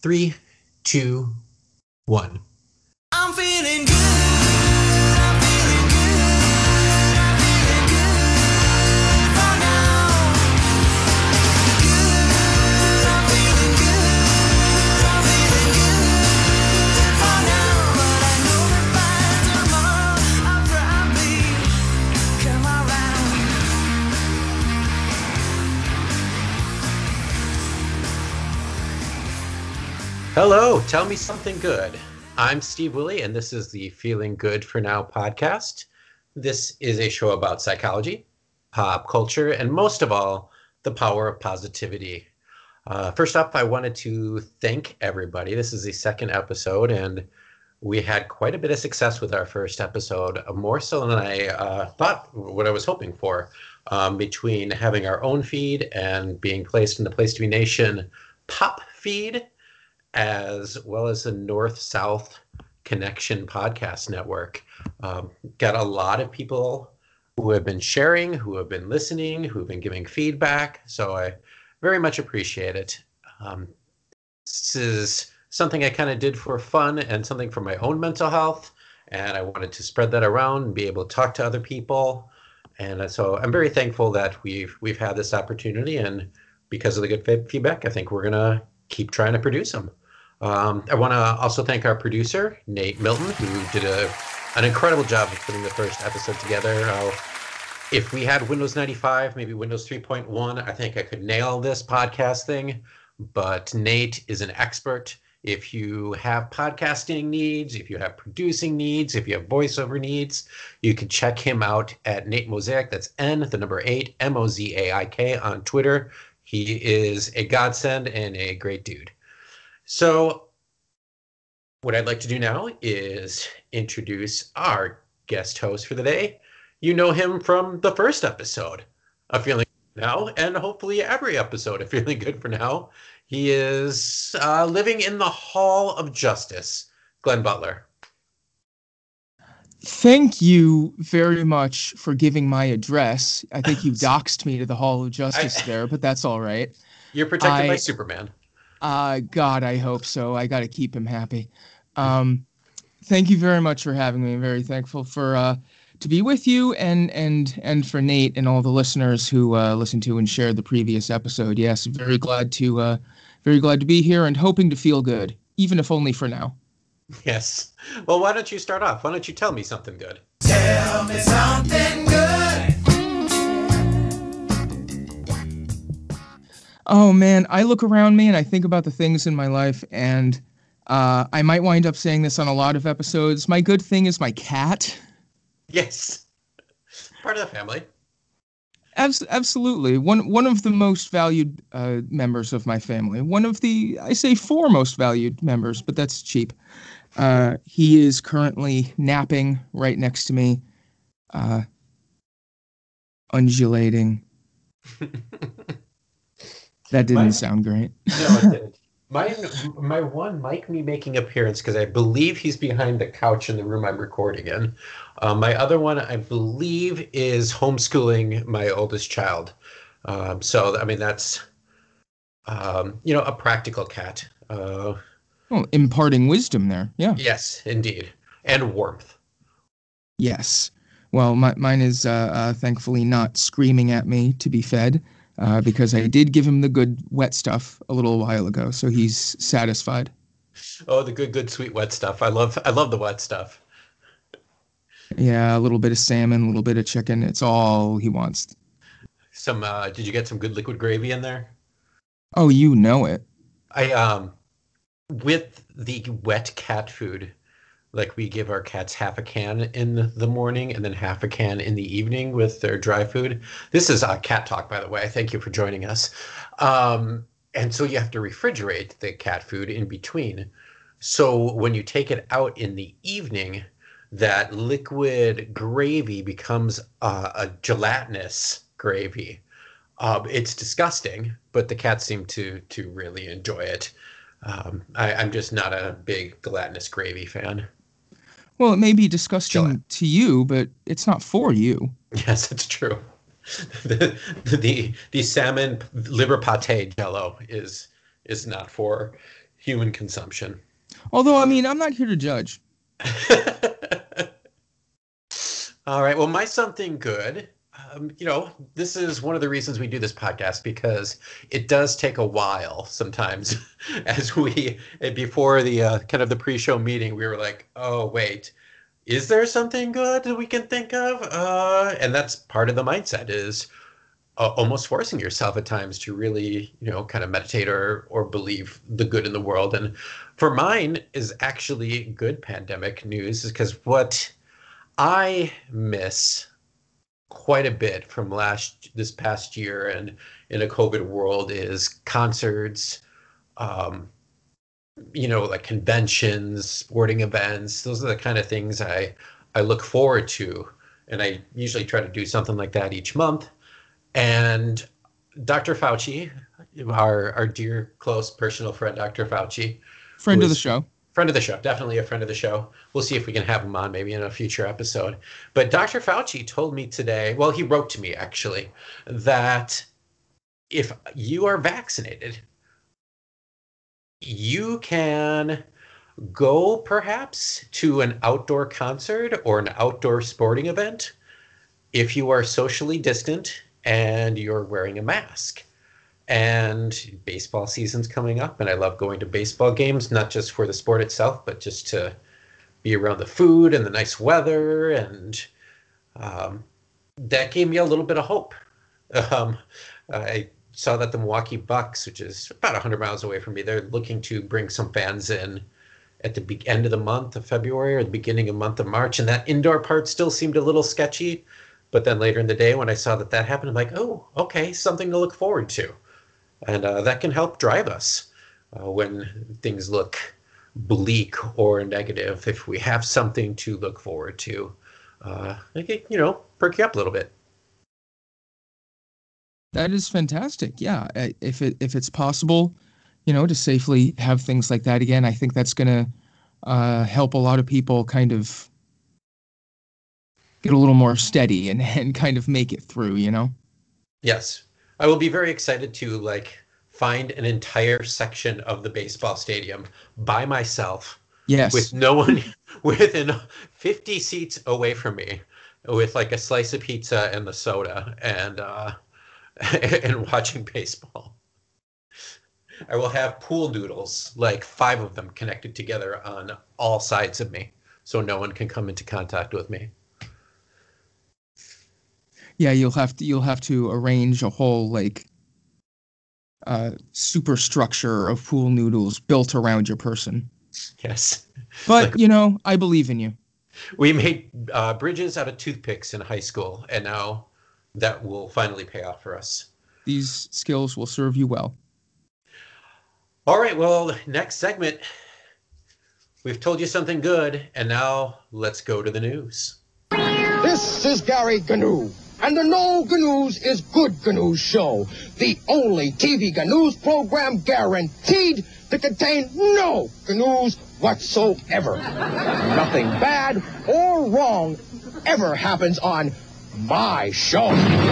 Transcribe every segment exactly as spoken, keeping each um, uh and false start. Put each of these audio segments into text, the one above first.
Three, two, one. I'm feeling good. I'm feeling good. I'm feeling good for now. Good. I'm feeling good. I'm feeling good for now. But I know that by tomorrow I'll probably come around. Hello, tell me something good. I'm Steve Woolley, and this is the Feeling Good for Now podcast. This is a show about psychology, pop culture, and most of all, the power of positivity. Uh, first up, I wanted to thank everybody. This is the second episode, and we had quite a bit of success with our first episode, uh, more so than I uh, thought, what I was hoping for, um, between having our own feed and being placed in the Place to Be Nation pop feed, as well as the North-South Connection podcast network. Um, got a lot of people who have been sharing, who have been listening, who have been giving feedback. So I very much appreciate it. Um, this is something I kind of did for fun and something for my own mental health. And I wanted to spread that around and be able to talk to other people. And so I'm very thankful that we've we've had this opportunity. And because of the good feedback, I think we're going to keep trying to produce them. Um, I want to also thank our producer, Nate Milton, who did a, an incredible job of putting the first episode together. Uh, if we had Windows ninety-five, maybe Windows three point one, I think I could nail this podcast thing. But Nate is an expert. If you have podcasting needs, if you have producing needs, if you have voiceover needs, you can check him out at Nate Mosaic. That's N, the number eight, M O Z A I K on Twitter. He is a godsend and a great dude. So what I'd like to do now is introduce our guest host for the day. You know him from the first episode of Feeling Good Now, and hopefully every episode of Feeling Good for Now. He is uh, living in the Hall of Justice, Glenn Butler. Thank you very much for giving my address. I think you doxed me to the Hall of Justice I, there, but that's all right. You're protected I, by Superman. Uh, God, I hope so. I got to keep him happy. Um, thank you very much for having me. I'm very thankful for uh, to be with you and and and for Nate and all the listeners who uh, listened to and shared the previous episode. Yes, very glad to uh, very glad to be here and hoping to feel good, even if only for now. Yes. Well, why don't you start off? Why don't you tell me something good? Tell me something good. Oh, man, I look around me and I think about the things in my life, and uh, I might wind up saying this on a lot of episodes. My good thing is my cat. Yes. Part of the family. Abs- absolutely. One one of the most valued uh, members of my family. One of the, I say four most valued members, but that's cheap. Uh, he is currently napping right next to me, uh, undulating. That didn't my, sound great. No, it didn't. My, my one might be making appearance because I believe he's behind the couch in the room I'm recording in. Uh, my other one, I believe, is homeschooling my oldest child. Um, so, I mean, that's, um, you know, a practical cat. Uh, well, imparting wisdom there. Yeah. Yes, indeed. And warmth. Yes. Well, my, mine is uh, uh, thankfully not screaming at me to be fed. Uh, because I did give him the good wet stuff a little while ago, so he's satisfied. Oh, the good, good, sweet wet stuff. I love, I love the wet stuff. Yeah, a little bit of salmon, a little bit of chicken. It's all he wants. Some, uh, did you get some good liquid gravy in there? Oh, you know it. I, um, with the wet cat food, like we give our cats half a can in the morning and then half a can in the evening with their dry food. This is uh, cat talk, by the way. Thank you for joining us. Um, and so you have to refrigerate the cat food in between. So when you take it out in the evening, that liquid gravy becomes uh, a gelatinous gravy. Um, it's disgusting, but the cats seem to to really enjoy it. Um, I, I'm just not a big gelatinous gravy fan. Well, it may be disgusting to you, but it's not for you. Yes, it's true. The the the, the salmon liver pate jello is is not for human consumption. Although, I mean, I'm not here to judge. All right. Well, my something good. Um, you know, this is one of the reasons we do this podcast, because it does take a while sometimes. As we before the uh, kind of the pre-show meeting, we were like, "Oh, wait, is there something good that we can think of?" Uh, and that's part of the mindset, is uh, almost forcing yourself at times to really, you know, kind of meditate or or believe the good in the world. And for mine is actually good pandemic news, is because what I miss quite a bit from last this past year and in a COVID world is concerts, um, you know, like conventions, sporting events. Those are the kind of things I I look forward to, and I usually try to do something like that each month. And Doctor Fauci, our our dear, close, personal friend, Doctor Fauci, Friend who of the is show. friend of the show, definitely a friend of the show. We'll see if we can have him on maybe in a future episode. But Doctor Fauci told me today, well, he wrote to me actually, that if you are vaccinated, you can go perhaps to an outdoor concert or an outdoor sporting event if you are socially distant and you're wearing a mask. And baseball season's coming up, and I love going to baseball games, not just for the sport itself, but just to be around the food and the nice weather. And um, that gave me a little bit of hope. Um, I saw that the Milwaukee Bucks, which is about one hundred miles away from me, they're looking to bring some fans in at the be- end of the month of February or the beginning of the month of March. And that indoor part still seemed a little sketchy. But then later in the day, when I saw that that happened, I'm like, oh, okay, something to look forward to. And uh, that can help drive us uh, when things look bleak or negative. If we have something to look forward to, uh, it can, you know, perk you up a little bit. That is fantastic. Yeah, I- if it if it's possible, you know, to safely have things like that again, I think that's going to uh, help a lot of people kind of get a little more steady and and kind of make it through. You know. Yes, I will be very excited to like find an entire section of the baseball stadium by myself Yes. with no one within fifty seats away from me, with like a slice of pizza and the soda, and uh, and watching baseball. I will have pool noodles, like five of them connected together on all sides of me, so no one can come into contact with me. Yeah, you'll have to you'll have to arrange a whole like uh, superstructure of pool noodles built around your person. Yes. But Like- you know, I believe in you. We made uh, bridges out of toothpicks in high school, and now that will finally pay off for us. These skills will serve you well. All right, well, next segment. We've told you something good, and now let's go to the news. This is Gary Gnu, and the No Gnu's is Good Gnu's show, the only T V Gnu's program guaranteed to contain no Gnu's whatsoever. Nothing bad or wrong ever happens on my show.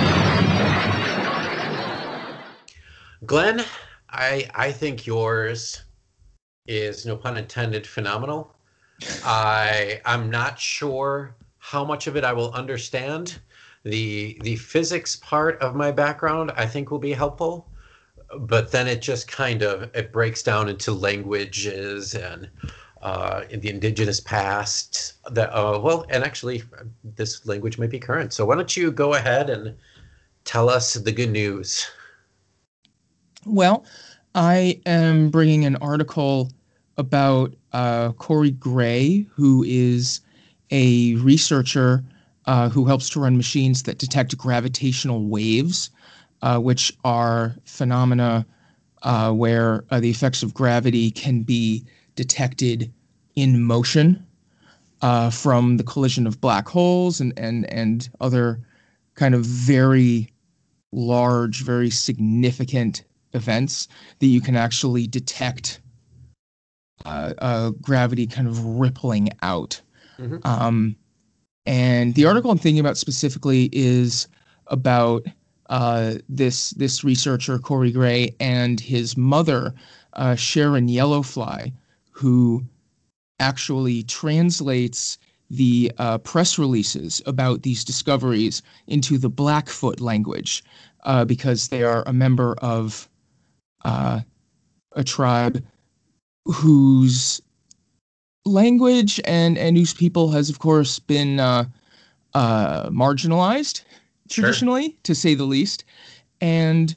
Glenn, I I think yours is, no pun intended, phenomenal. I I'm not sure how much of it I will understand. The the physics part of my background I think will be helpful, but then it just kind of it breaks down into languages and uh, in the indigenous past. That uh, well, and actually this language might be current. So why don't you go ahead and tell us the good news? Well, I am bringing an article about uh, Corey Gray, who is a researcher uh, who helps to run machines that detect gravitational waves, uh, which are phenomena uh, where uh, the effects of gravity can be detected in motion uh, from the collision of black holes and, and, and other kind of very large, very significant events that you can actually detect uh, uh, gravity kind of rippling out. Mhm. Um, and the article I'm thinking about specifically is about uh, this this researcher, Corey Gray, and his mother, uh, Sharon Yellowfly, who actually translates the uh, press releases about these discoveries into the Blackfoot language, uh, because they are a member of uh, a tribe whose language and, and whose people has, of course, been uh, uh, marginalized Sure. traditionally, to say the least. And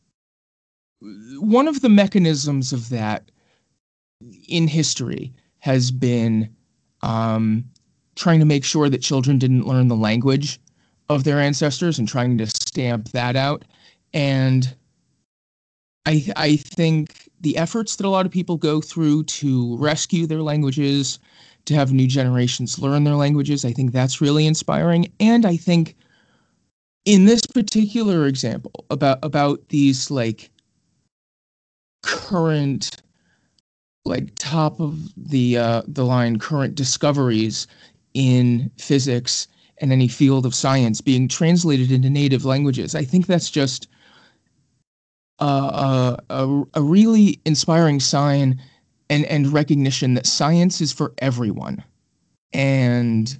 one of the mechanisms of that in history has been um, trying to make sure that children didn't learn the language of their ancestors and trying to stamp that out. And I, I think the efforts that a lot of people go through to rescue their languages, to have new generations learn their languages, I think that's really inspiring. And I think in this particular example about about these like current, like top of the uh, the line current discoveries in physics and any field of science being translated into native languages, I think that's just uh, a, a a really inspiring sign and and recognition that science is for everyone. And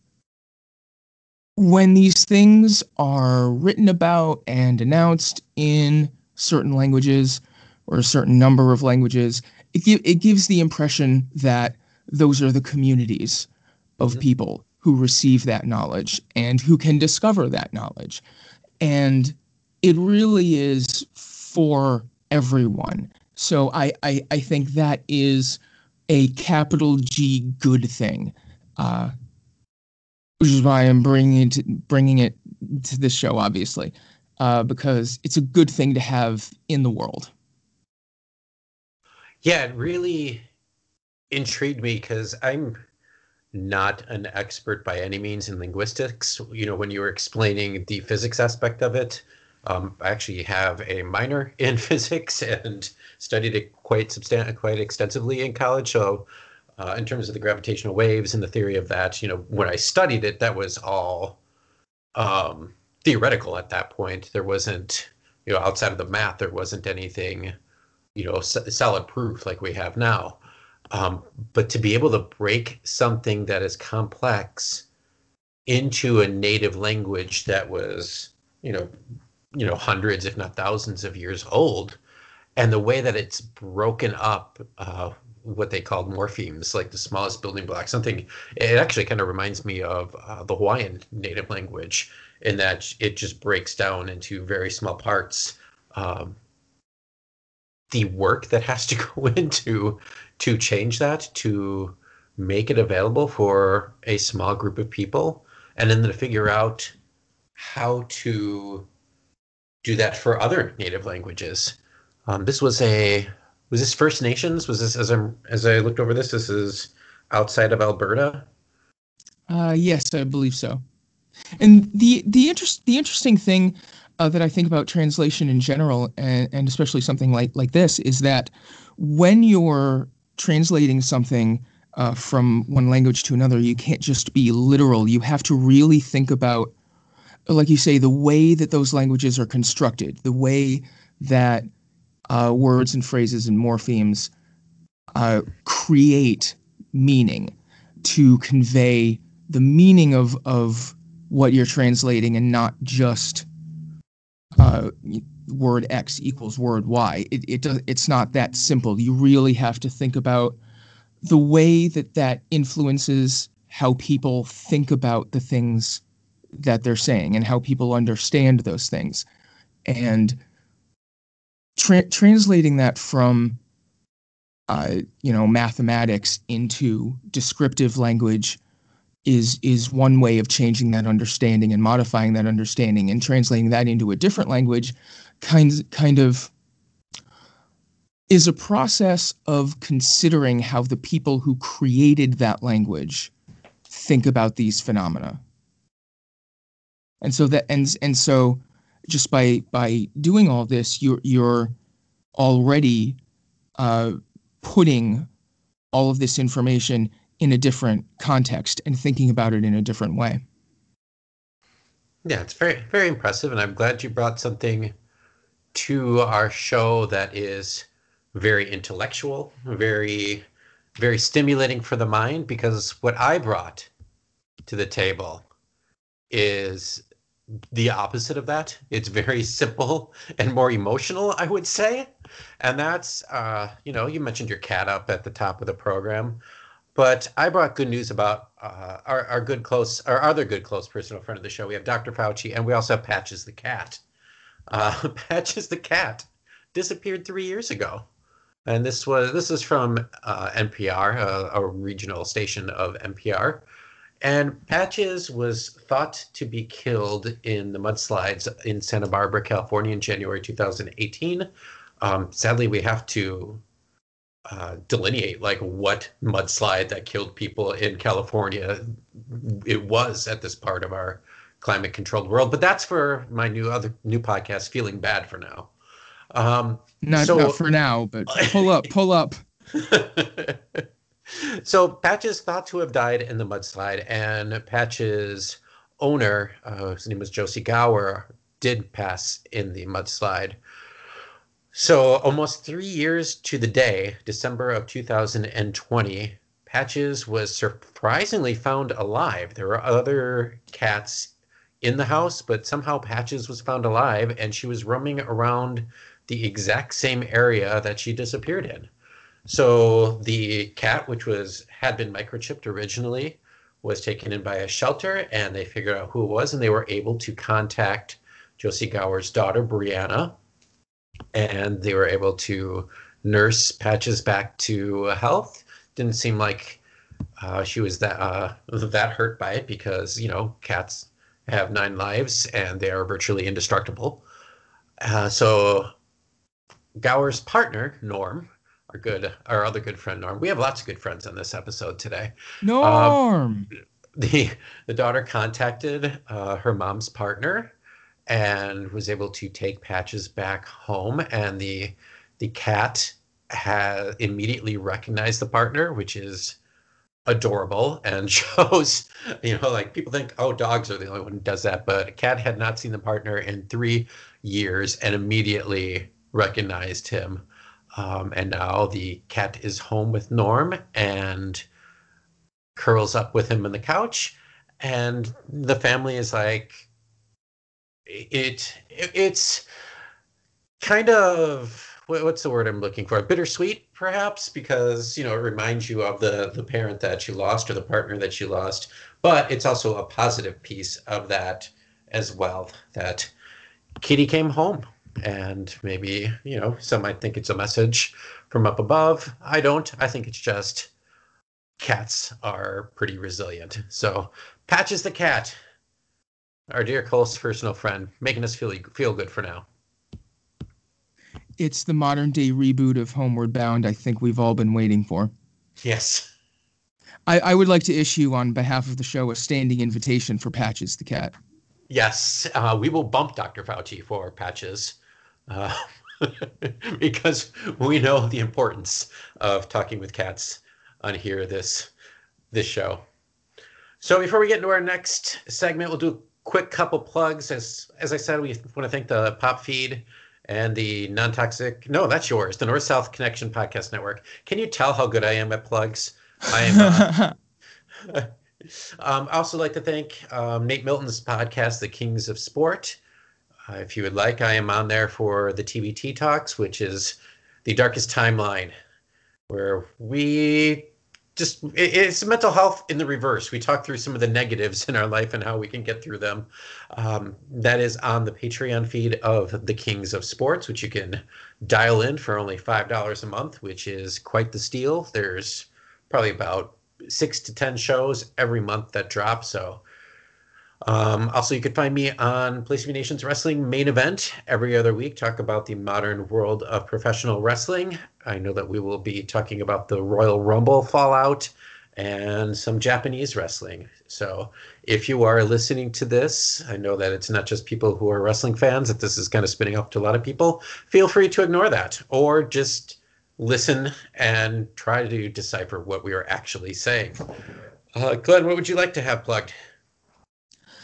when these things are written about and announced in certain languages or a certain number of languages, it, gi- it gives the impression that those are the communities of Mhm. people who receive that knowledge and who can discover that knowledge. And it really is for everyone. So I, I, I think that is a capital G good thing. Uh, which is why I'm bringing it to, bringing it to this show, obviously, uh, because it's a good thing to have in the world. Yeah, it really intrigued me because I'm not an expert by any means in linguistics. You know, when you were explaining the physics aspect of it, um, I actually have a minor in physics and studied it quite substan- quite extensively in college. So, uh, in terms of the gravitational waves and the theory of that, you know, when I studied it, that was all um, theoretical at that point. There wasn't, you know, outside of the math, there wasn't anything, you know, s- solid proof like we have now. Um, but to be able to break something that is complex into a native language that was, you know, you know, hundreds, if not thousands of years old, and the way that it's broken up, uh, what they called morphemes, like the smallest building block, something, it actually kind of reminds me of uh, the Hawaiian native language in that it just breaks down into very small parts. Um, the work that has to go into to change that, to make it available for a small group of people, and then to figure out how to do that for other native languages. Um, this was a was this First Nations? Was this as I as I looked over this? This is outside of Alberta. Uh, yes, I believe so. And the the interest the interesting thing uh, that I think about translation in general, and, and especially something like like this, is that when you're translating something uh, from one language to another, you can't just be literal. You have to really think about, like you say, the way that those languages are constructed, the way that uh, words and phrases and morphemes uh, create meaning to convey the meaning of of what you're translating, and not just uh, word X equals word Y. It it does it's not that simple. You really have to think about the way that that influences how people think about the things that they're saying and how people understand those things, and tra- translating that from uh, you know, mathematics into descriptive language is is one way of changing that understanding and modifying that understanding and translating that into a different language. Kind kind of is a process of considering how the people who created that language think about these phenomena. And so that and and so just by by doing all this, you're you're already uh, putting all of this information in a different context and thinking about it in a different way. Yeah, it's very very impressive, and I'm glad you brought something to our show that is very intellectual, very, very stimulating for the mind, because what I brought to the table is the opposite of that. It's very simple and more emotional, I would say. And that's, uh, you know, you mentioned your cat up at the top of the program, but I brought good news about uh, our, our good close, our other good close personal friend of the show. We have Doctor Fauci, and we also have Patches the cat. Uh, Patches the cat disappeared three years ago. And this was this is from uh, N P R, uh, a regional station of N P R. And Patches was thought to be killed in the mudslides in Santa Barbara, California in January two thousand eighteen. Um, sadly, we have to uh, delineate like what mudslide that killed people in California it was at this part of our climate-controlled world. But that's for my new other new podcast, Feeling Bad for Now. Um, Not, so, not for now, but pull up, pull up. So Patches thought to have died in the mudslide, and Patches' owner, uh, his name was Josie Gower, did pass in the mudslide. So almost three years to the day, December of two thousand twenty, Patches was surprisingly found alive. There were other cats in the house, but somehow Patches was found alive, and she was roaming around the exact same area that she disappeared in. So the cat, which was had been microchipped originally, was taken in by a shelter, and they figured out who it was, and they were able to contact Josie Gower's daughter, Brianna, and they were able to nurse Patches back to health. Didn't seem like uh, she was that uh, that hurt by it, because, you know, cats have nine lives and they are virtually indestructible. Uh, so Gower's partner, Norm, our good, our other good friend Norm. We have lots of good friends on this episode today. Norm. Uh, the the daughter contacted uh, her mom's partner and was able to take Patches back home, and the the cat had immediately recognized the partner, which is adorable, and shows, you know, like people think, oh, dogs are the only one who does that, but a cat had not seen the partner in three years and immediately recognized him. Um, and now the cat is home with Norm and curls up with him on the couch. And the family is like, it, it it's kind of, what's the word I'm looking for? Bittersweet, perhaps, because, you know, it reminds you of the, the parent that you lost or the partner that you lost. But it's also a positive piece of that as well, that Kitty came home. And maybe, you know, some might think it's a message from up above. I don't. I think it's just cats are pretty resilient. So Patches the cat, our dear close personal friend, making us feel feel good for now. It's the modern day reboot of Homeward Bound I think we've all been waiting for. Yes. I, I would like to issue on behalf of the show a standing invitation for Patches the cat. Yes. Uh, we will bump Doctor Fauci for Patches. Uh, because we know the importance of talking with cats on here this this show. So before we get into our next segment, we'll do a quick couple plugs. As as I said, we want to thank the Pop Feed and the Non-Toxic. No, that's yours. The North South Connection Podcast Network. Can you tell how good I am at plugs? I am. Uh, um, I also like to thank um, Nate Milton's podcast, The Kings of Sport. Uh, if you would like, I am on there for the T B T Talks, which is the darkest timeline, where we just, it, it's mental health in the reverse. We talk through some of the negatives in our life and how we can get through them. Um, that is on the Patreon feed of the Kings of Sports, which you can dial in for only five dollars a month, which is quite the steal. There's probably about six to ten shows every month that drop. So Um, also, you could find me on Place to Be Nation's Wrestling Main Event every other week, talk about the modern world of professional wrestling. I know that we will be talking about the Royal Rumble fallout and some Japanese wrestling. So if you are listening to this, I know that it's not just people who are wrestling fans, that this is kind of spinning off to a lot of people. Feel free to ignore that, or just listen and try to decipher what we are actually saying. Uh, Glenn, what would you like to have plugged?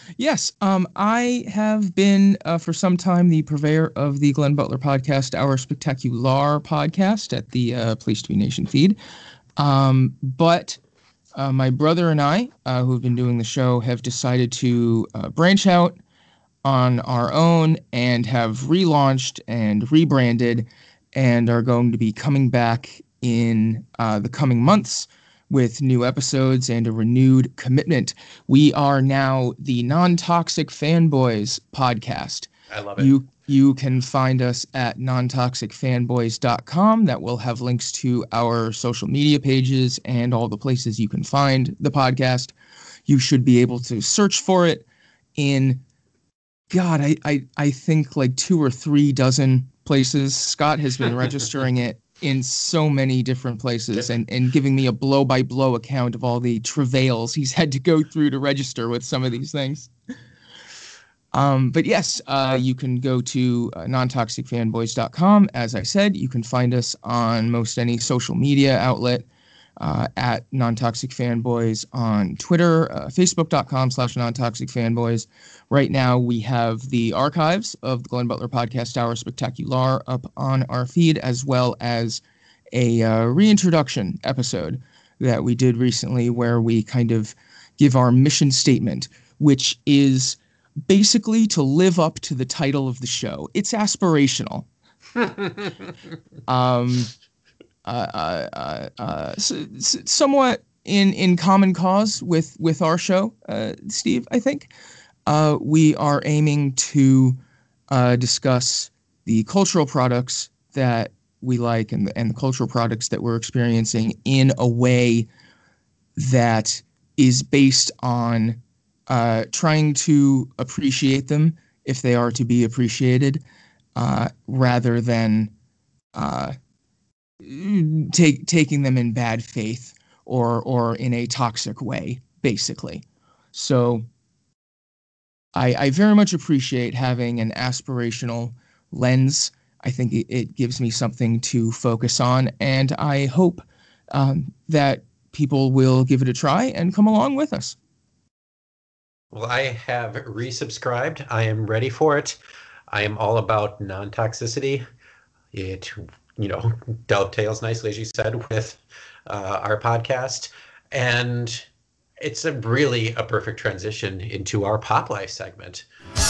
Yes, um, I have been uh, for some time the purveyor of the Glenn Butler podcast, Our Spectacular podcast at the uh, Place to Be Nation feed. Um, but uh, my brother and I, uh, who have been doing the show, have decided to uh, branch out on our own and have relaunched and rebranded and are going to be coming back in uh, the coming months with new episodes and a renewed commitment. We are now the Non-Toxic Fanboys podcast. I love it. You you can find us at non toxic fanboys dot com. That will have links to our social media pages and all the places you can find the podcast. You should be able to search for it in, God, I, I, I think like two or three dozen places. Scott has been registering it in so many different places and, and giving me a blow-by-blow account of all the travails he's had to go through to register with some of these things. Um, but yes, uh, you can go to uh, non toxic fanboys dot com. As I said, you can find us on most any social media outlet uh, at Non-Toxic Fanboys on Twitter, uh, facebook.com slash non-toxic fanboys. Right now, we have the archives of the Glenn Butler Podcast Hour Spectacular up on our feed, as well as a uh, reintroduction episode that we did recently where we kind of give our mission statement, which is basically to live up to the title of the show. It's aspirational. um, uh, uh, uh, uh, s- s- somewhat in, in common cause with, with our show, uh, Steve, I think. Uh, we are aiming to uh, discuss the cultural products that we like and, and the cultural products that we're experiencing in a way that is based on Uh, trying to appreciate them if they are to be appreciated, uh, rather than uh, take, taking them in bad faith or or in a toxic way, basically. So I, I very much appreciate having an aspirational lens. I think it, it gives me something to focus on, and I hope um, that people will give it a try and come along with us. Well, I have resubscribed. I am ready for it. I am all about non-toxicity. It, you know, dovetails nicely, as you said, with uh, our podcast. And it's a really a perfect transition into our Pop Life segment.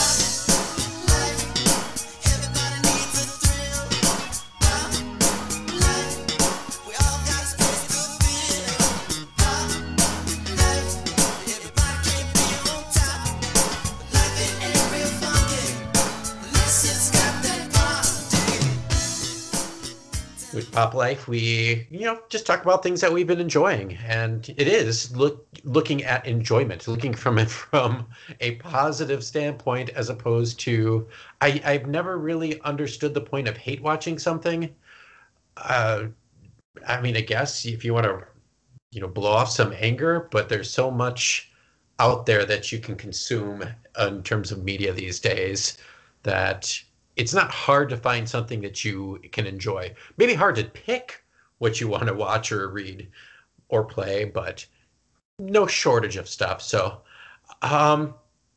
With Pop Life, we, you know, just talk about things that we've been enjoying, and it is look looking at enjoyment, looking from it from a positive standpoint, as opposed to I, I've never really understood the point of hate watching something. Uh, I mean, I guess if you want to, you know, blow off some anger, but there's so much out there that you can consume in terms of media these days that it's not hard to find something that you can enjoy. Maybe hard to pick what you want to watch or read or play, but no shortage of stuff. So um,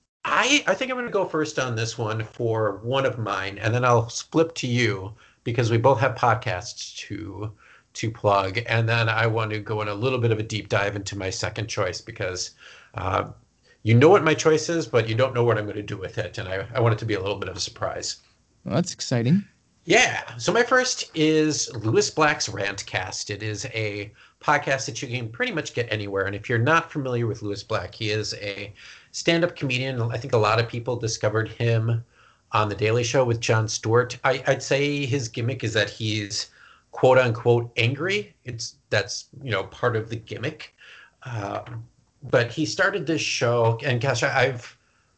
I I think I'm going to go first on this one for one of mine, and then I'll flip to you because we both have podcasts to to plug, and then I want to go in a little bit of a deep dive into my second choice because uh, you know what my choice is, but you don't know what I'm going to do with it, and I, I want it to be a little bit of a surprise. Well, that's exciting. Yeah. So my first is Lewis Black's Rantcast. It is a podcast that you can pretty much get anywhere. And if you're not familiar with Lewis Black, he is a stand-up comedian. I think a lot of people discovered him on The Daily Show with Jon Stewart. I, I'd say his gimmick is that he's quote unquote angry. It's that's, you know, part of the gimmick. Uh, but he started this show, and gosh, I, I've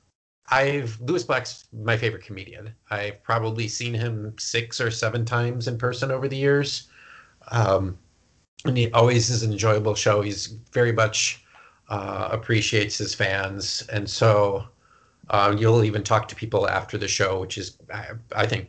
I've Lewis Black's my favorite comedian. I've probably seen him six or seven times in person over the years. Um, and he always is an enjoyable show. He's very much uh, appreciates his fans. And so uh, you'll even talk to people after the show, which is, I, I think,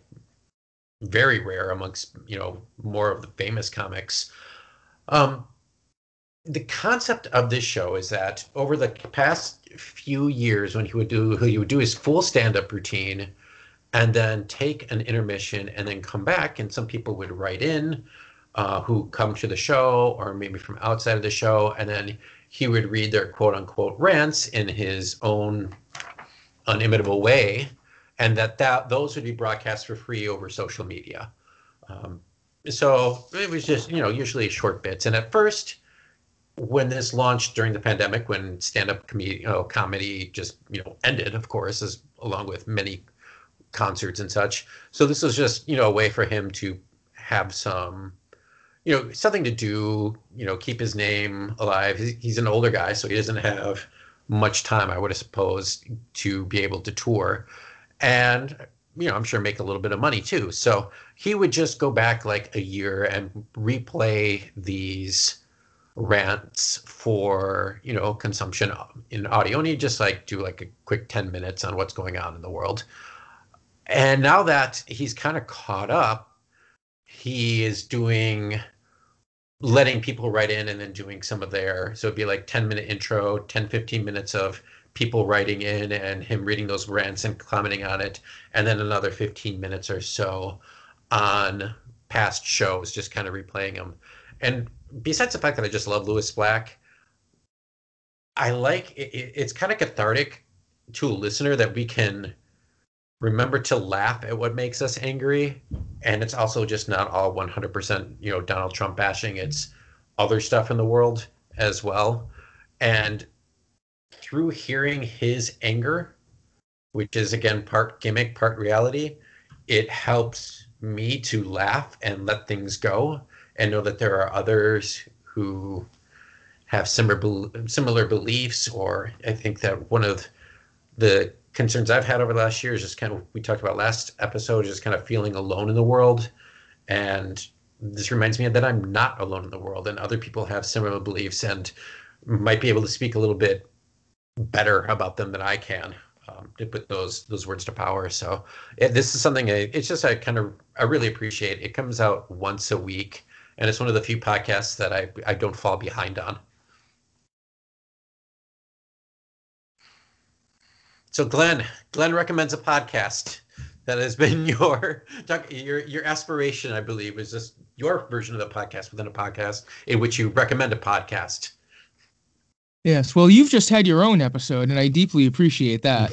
very rare amongst, you know, more of the famous comics. Um, the concept of this show is that over the past few years, when he would do he would do his full stand-up routine, and then take an intermission, and then come back, and some people would write in, uh, who come to the show, or maybe from outside of the show, and then he would read their quote-unquote rants in his own unimitable way, and that, that those would be broadcast for free over social media. Um, so it was just, you know, usually short bits. And at first, when this launched during the pandemic, when stand-up com- you know, comedy just, you know, ended, of course, as along with many concerts and such. So this was just, you know, a way for him to have some, you know, something to do, you know, keep his name alive. He's, he's an older guy, so he doesn't have much time, I would have supposed, to be able to tour. And, you know, I'm sure make a little bit of money too. So he would just go back like a year and replay these rants for, you know, consumption in audio. And he'd just like do like a quick ten minutes on what's going on in the world. And now that he's kind of caught up, he is doing, letting people write in and then doing some of their, so it'd be like ten minute intro, ten, fifteen minutes of people writing in and him reading those rants and commenting on it. And then another fifteen minutes or so on past shows, just kind of replaying them. And besides the fact that I just love Lewis Black, I like, it, it's kind of cathartic to a listener that we can remember to laugh at what makes us angry. And it's also just not all one hundred percent, you know, Donald Trump bashing. It's other stuff in the world as well. And through hearing his anger, which is again part gimmick, part reality, it helps me to laugh and let things go and know that there are others who have similar similar beliefs. Or I think that one of the concerns I've had over the last year is just kind of, we talked about last episode, just kind of feeling alone in the world. And this reminds me that I'm not alone in the world, and other people have similar beliefs and might be able to speak a little bit better about them than I can, um, to put those those words to power. So it, this is something I, it's just I kind of I really appreciate. It comes out once a week, and it's one of the few podcasts that I I don't fall behind on. So Glenn, Glenn recommends a podcast that has been your your your aspiration, I believe, is just your version of the podcast within a podcast in which you recommend a podcast. Yes, well, you've just had your own episode, and I deeply appreciate that.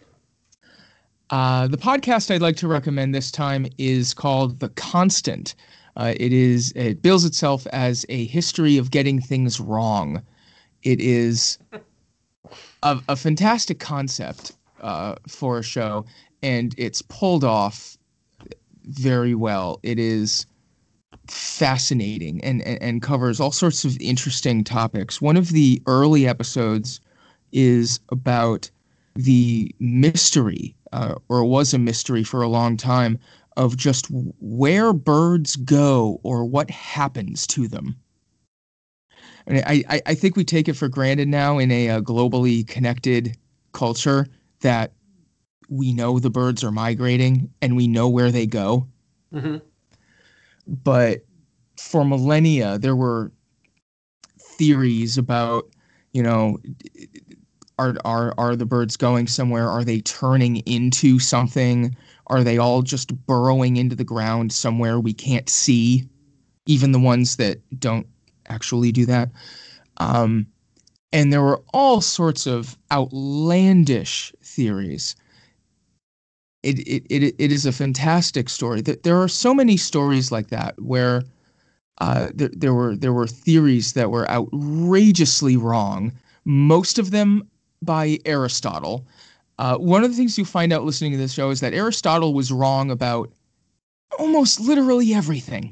Uh, the podcast I'd like to recommend this time is called The Constant. Uh, it is it bills itself as a history of getting things wrong. It is a, a fantastic concept uh, for a show, and it's pulled off very well. It is fascinating and, and, and covers all sorts of interesting topics. One of the early episodes is about the mystery, uh, or was a mystery for a long time, of just where birds go or what happens to them. And I, I, I think we take it for granted now in a, a globally connected culture that we know the birds are migrating and we know where they go. Mm-hmm. But for millennia, there were theories about, you know, are are are the birds going somewhere? Are they turning into something? Are they all just burrowing into the ground somewhere we can't see? Even the ones that don't actually do that. Um, and there were all sorts of outlandish theories. It, it it it is a fantastic story. There are so many stories like that where uh, there, there were there were theories that were outrageously wrong. Most of them by Aristotle. Uh, one of the things you find out listening to this show is that Aristotle was wrong about almost literally everything.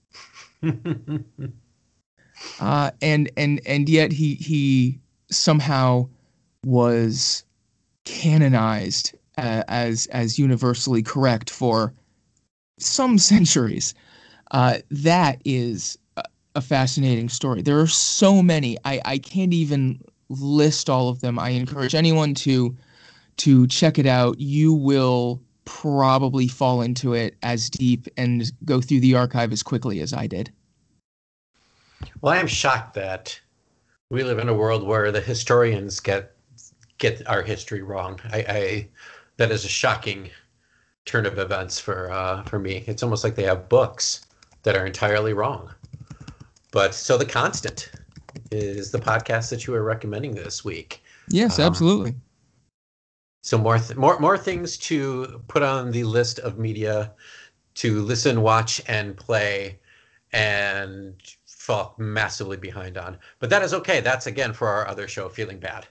uh, and and and yet he he somehow was canonized Uh, as as universally correct for some centuries. Uh, that is a, a fascinating story. There are so many. I, I can't even list all of them. I encourage anyone to to check it out. You will probably fall into it as deep and go through the archive as quickly as I did. Well, I am shocked that We live in a world where the historians get get our history wrong. I, I that is a shocking turn of events for uh, for me. It's almost like they have books that are entirely wrong. But so the Constant is the podcast that you are recommending this week. Yes, Um, absolutely. So more th- more more things to put on the list of media to listen, watch, and play, and fall massively behind on. But that is okay. That's again for our other show, Feeling Bad.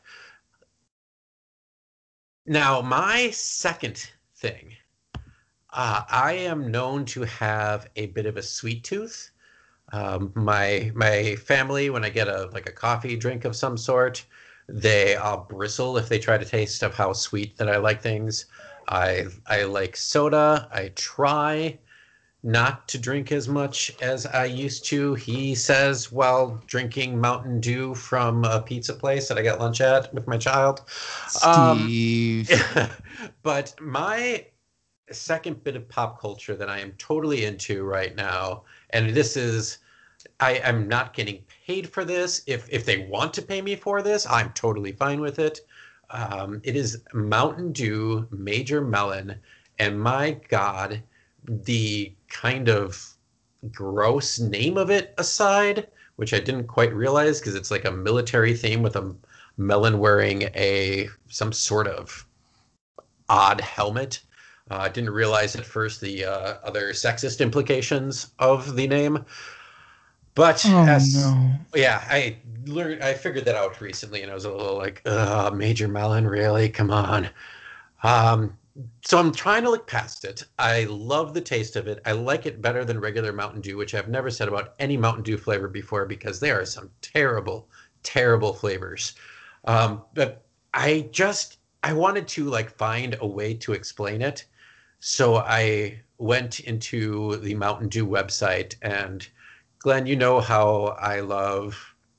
Now, my second thing, uh, I am known to have a bit of a sweet tooth. Um, my my family, when I get a like a coffee drink of some sort, they all bristle if they try to taste of how sweet that I like things. I I like soda. I try not to drink as much as I used to. He says while drinking Mountain Dew from a pizza place that I got lunch at with my child. Um, Steve. but my second bit of pop culture that I am totally into right now, and this is I am not getting paid for this. If if they want to pay me for this, I'm totally fine with it. Um, it is Mountain Dew Major Melon, and my God, the kind of gross name of it aside, which I didn't quite realize because it's like a military theme with a melon wearing a some sort of odd helmet. Uh, I didn't realize at first the uh, other sexist implications of the name. But Oh as no. yeah, I learned I figured that out recently, and I was a little like, uh, Major Melon, really? Come on. Um, so I'm trying to look past it. I love the taste of it. I like it better than regular Mountain Dew, which I've never said about any Mountain Dew flavor before because there are some terrible, terrible flavors. Um, but I just I wanted to like find a way to explain it. So I went into the Mountain Dew website, and Glenn, you know how I love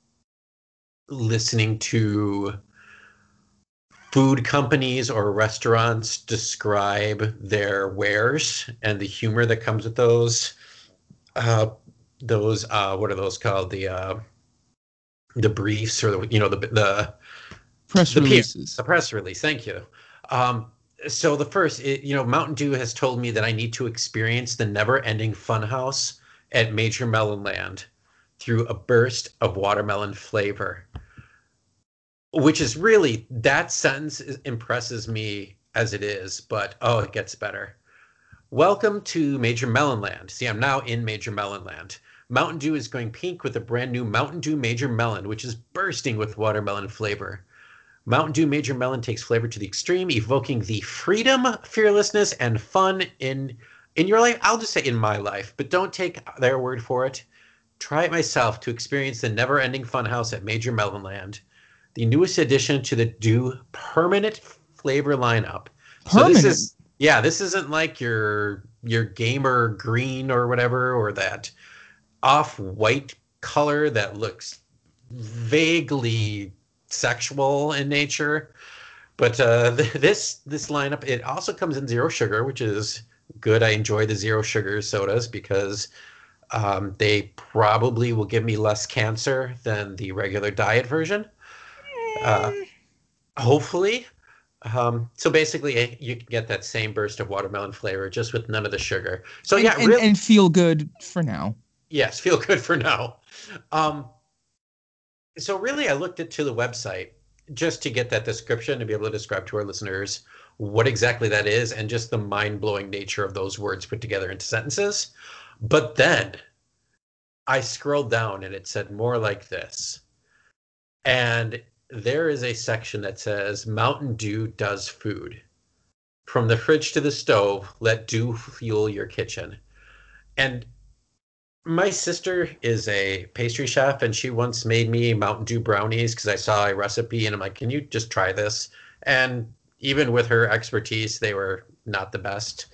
listening to food companies or restaurants describe their wares and the humor that comes with those. Uh, those uh, what are those called? The uh, the briefs or the you know the the Press the P releases. the press release. Thank you. Um, so the first, it, you know, Mountain Dew has told me that I need to experience the never-ending funhouse at Major Melon Land through a burst of watermelon flavor, which is really that sentence is, impresses me as it is, but oh, it gets better. Welcome to Major Melon Land. See, I'm now in Major Melon Land. Mountain Dew is going pink with a brand new Mountain Dew Major Melon, which is bursting with watermelon flavor. Mountain Dew Major Melon takes flavor to the extreme, evoking the freedom, fearlessness, and fun in in your life. I'll just say in my life, but don't take their word for it. Try it myself to experience the never-ending funhouse at Major Melon Land, the newest addition to the Dew permanent flavor lineup. So this Permanent. is yeah, this isn't like your your gamer green or whatever, or that off-white color that looks vaguely sexual in nature. But uh, th- this this lineup, it also comes in zero sugar, which is good. I enjoy the zero sugar sodas because um, they probably will give me less cancer than the regular diet version. Uh, hopefully. Um, so basically, eh, you can get that same burst of watermelon flavor just with none of the sugar. So and, yeah, and, real and feel good for now. yes, feel good for now. Um, so really, I looked into the website just to get that description to be able to describe to our listeners what exactly that is and just the mind-blowing nature of those words put together into sentences. But then I scrolled down and it said more like this. And there is a section that says Mountain Dew does food. From the fridge to the stove, let Dew fuel your kitchen. And my sister is a pastry chef, and she once made me Mountain Dew brownies because I saw a recipe, and I'm like, can you just try this? And even with her expertise, they were not the best.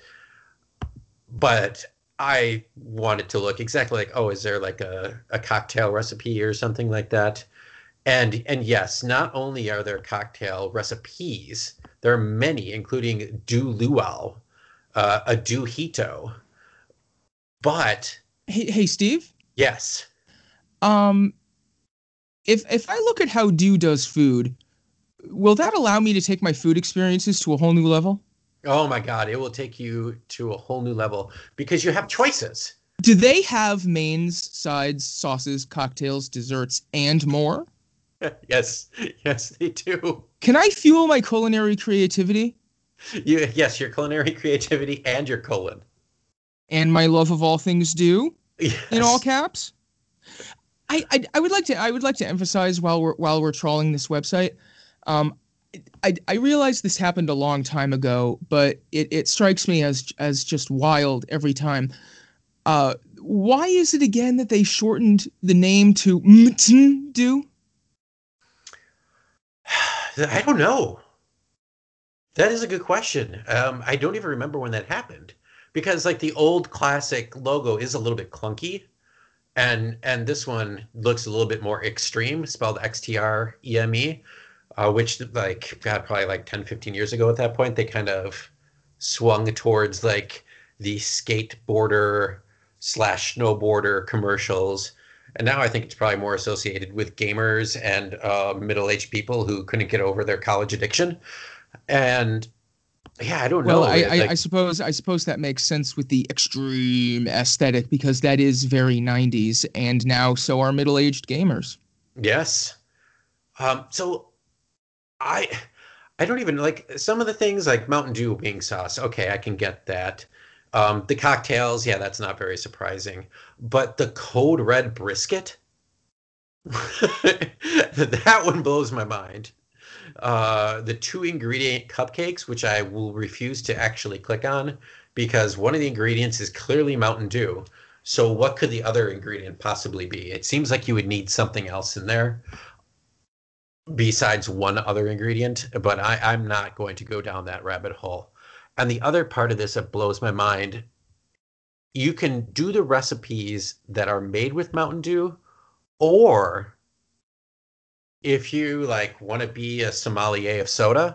But I wanted to look exactly like, oh, is there like a, a cocktail recipe or something like that? And and yes, not only are there cocktail recipes, there are many, including Dew Luau, uh, a Dew Hito. But Hey, hey, Steve. yes, Um, if if I look at how Dew does food, will that allow me to take my food experiences to a whole new level? Oh my God, it will take you to a whole new level because you have choices. Do they have mains, sides, sauces, cocktails, desserts, and more? Yes, yes, they do. Can I fuel my culinary creativity You, yes, your culinary creativity and your colon. and my love of all things Dew Yes. in all caps? I, I I would like to I would like to emphasize while we're while we're trawling this website, um, I I realize this happened a long time ago, but it, it strikes me as as just wild every time. Uh, why is it again that they shortened the name to Mountain Dew? I don't know. That is a good question. Um, I don't even remember when that happened because like the old classic logo is a little bit clunky. And and this one looks a little bit more extreme, spelled X T R E M E, uh, which like God, probably like ten, fifteen years ago at that point, they kind of swung towards like the skateboarder slash snowboarder commercials. And now I think it's probably more associated with gamers and uh, middle-aged people who couldn't get over their college addiction. And yeah, I don't Well, know. I, I, like, I suppose I suppose that makes sense with the extreme aesthetic because that is very nineties, and now so are middle-aged gamers. yes. Um, so I I don't even like some of the things like Mountain Dew being sauce. Okay, I can get that. Um, the cocktails, yeah, that's not very surprising. But the Code Red brisket, that one blows my mind. Uh, the two ingredient cupcakes, which I will refuse to actually click on because one of the ingredients is clearly Mountain Dew. So what could the other ingredient possibly be? It seems like you would need something else in there besides one other ingredient, but I, I'm not going to go down that rabbit hole. And the other part of this that blows my mind, you can do the recipes that are made with Mountain Dew, or if you like want to be a sommelier of soda,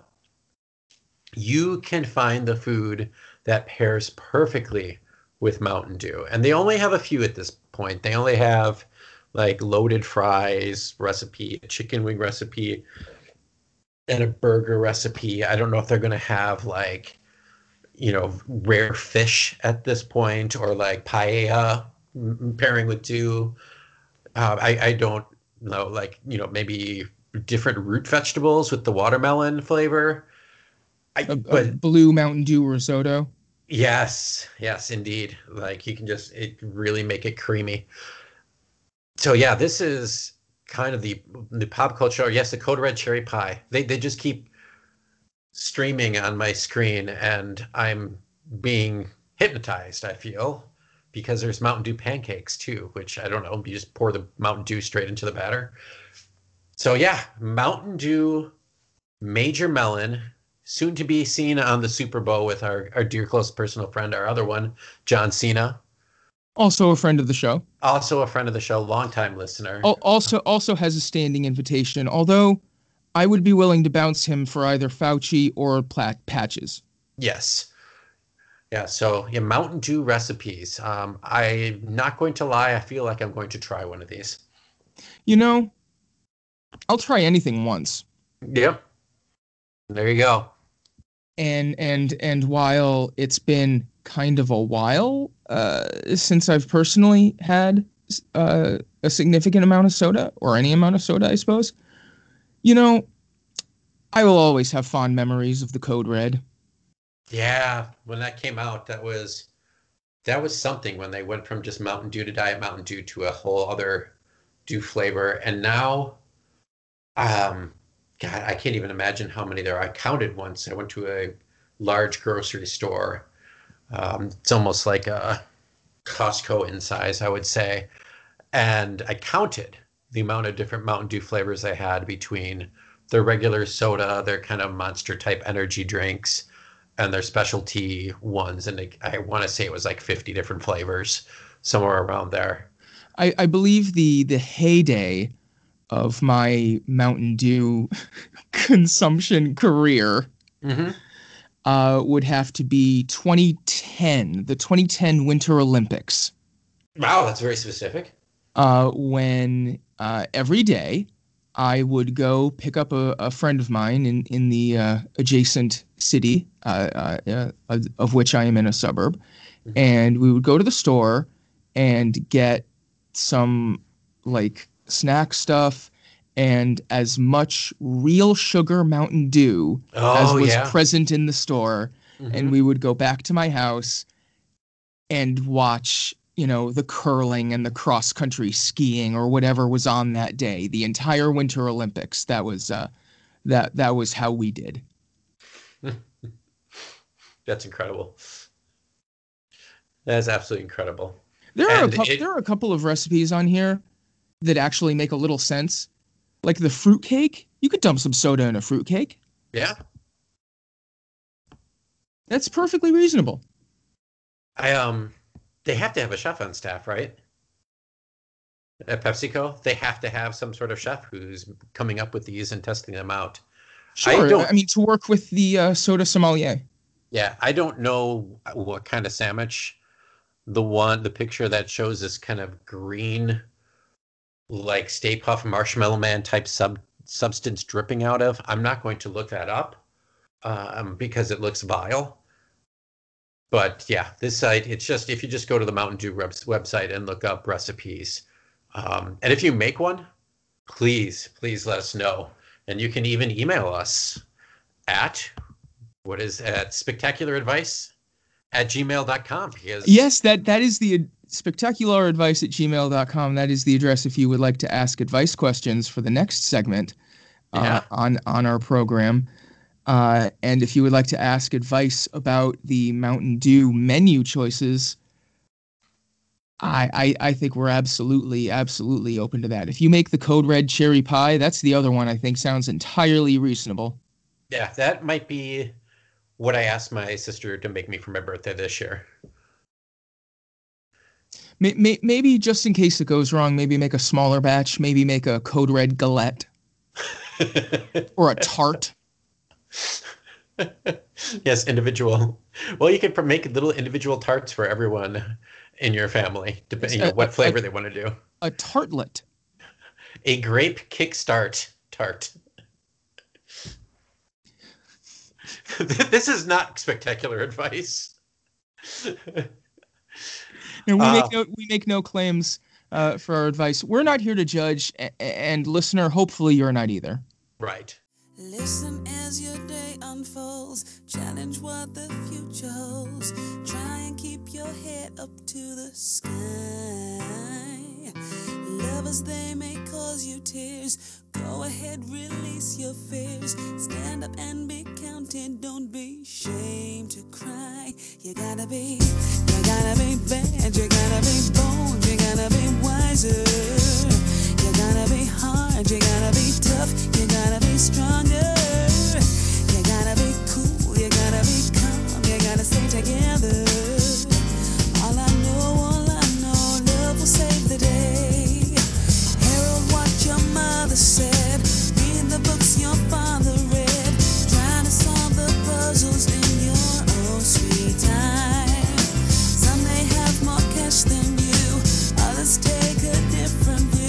you can find the food that pairs perfectly with Mountain Dew. And they only have a few at this point. They only have like loaded fries recipe, a chicken wing recipe, and a burger recipe. I don't know if they're going to have like, you know, rare fish at this point or like paella m- pairing with Dew. Uh, I, I don't know, like, you know, maybe different root vegetables with the watermelon flavor. I, A, a but blue Mountain Dew risotto. yes, yes, indeed. Like you can just it really make it creamy. So yeah, this is kind of the the pop culture. Yes, the Code Red cherry pie. They they just keep streaming on my screen, and I'm being hypnotized. I feel because there's Mountain Dew pancakes too, which I don't know. You just pour the Mountain Dew straight into the batter. So yeah, Mountain Dew Major Melon, soon to be seen on the Super Bowl with our, our dear close personal friend, our other one, John Cena. Also a friend of the show. Also a friend of the show, longtime listener. Al- Also also has a standing invitation, although I would be willing to bounce him for either Fauci or Plat- Patches. Yes. Yeah, so yeah, Mountain Dew recipes. Um, I'm not going to lie, I feel like I'm going to try one of these. You know, I'll try anything once. Yep. There you go. And and and while it's been kind of a while uh, since I've personally had uh, a significant amount of soda, or any amount of soda, I suppose, you know, I will always have fond memories of the Code Red. Yeah, when that came out, that was that was something when they went from just Mountain Dew to Diet Mountain Dew to a whole other Dew flavor. And now, um, God, I can't even imagine how many there are. I counted once. I went to a large grocery store. Um, it's almost like a Costco in size, I would say. And I counted the amount of different Mountain Dew flavors they had between their regular soda, their kind of monster type energy drinks, and their specialty ones. And they, I want to say it was like fifty different flavors, somewhere around there. I, I believe the the heyday of my Mountain Dew consumption career Mm-hmm. uh, would have to be twenty ten, the twenty ten Winter Olympics, Wow, that's very specific. uh, when uh, every day I would go pick up a, a friend of mine in in the uh, adjacent city, uh, uh, uh, of, of which I am in a suburb, Mhm. and we would go to the store and get some like snack stuff and as much real sugar Mountain Dew as Oh was yeah. present in the store, and Mhm. we would go back to my house and watch, you know, the curling and the cross country skiing or whatever was on that day, the entire Winter Olympics. That was uh, that that was how we did. That's incredible. That is absolutely incredible. There are a And couple. it, There are a couple of recipes on here that actually make a little sense, like the fruit cake. You could dump some soda in a fruit cake. yeah, That's perfectly reasonable. I um, they have to have a chef on staff, right? At PepsiCo, they have to have some sort of chef who's coming up with these and testing them out. I Sure. I, don't, mean, to work with the uh, soda sommelier. yeah, I don't know what kind of sandwich. The one, the picture that shows this kind of green, like Stay Puft Marshmallow Man type sub substance dripping out of. I'm not going to look that up um, because it looks vile. But yeah, this site, it's just, if you just go to the Mountain Dew web- website and look up recipes, um, and if you make one, please, please let us know. And you can even email us at, what is at spectacular advice at gmail dot com, because Yes, that that is the spectacular advice at gmail dot com. That is the address if you would like to ask advice questions for the next segment uh, Yeah. on on our program. Uh, and if you would like to ask advice about the Mountain Dew menu choices, I, I I think we're absolutely absolutely open to that. If you make the Code Red cherry pie, that's the other one I think sounds entirely reasonable. yeah, that might be what I asked my sister to make me for my birthday this year. May, may, maybe just in case it goes wrong, maybe make a smaller batch. Maybe make a Code Red galette or a tart. Yes, individual. Well, you could make little individual tarts for everyone in your family, depending A- on what a- flavor a- they want to do. A tartlet. A grape kickstart tart. This is not spectacular advice. And we Uh, make no we make no claims uh, for our advice. We're not here to judge, a- and listener, hopefully you're not either. Right. Listen as your day unfolds. Challenge what the future holds. Try and keep your head up to the sky. Lovers, they may cause you tears. Go ahead, release your fears. Stand up and be counted. Don't be ashamed to cry. You gotta be, you gotta be bad. You gotta be bold. You gotta be wiser. You gotta be hard, you gotta be tough, you gotta be stronger. You gotta be cool, you gotta be calm, you gotta stay together. All I know, all I know, love will save the day. Harold, what your mother said, read the books your father read, trying to solve the puzzles in your own sweet time. Some may have more cash than you, others take a different view.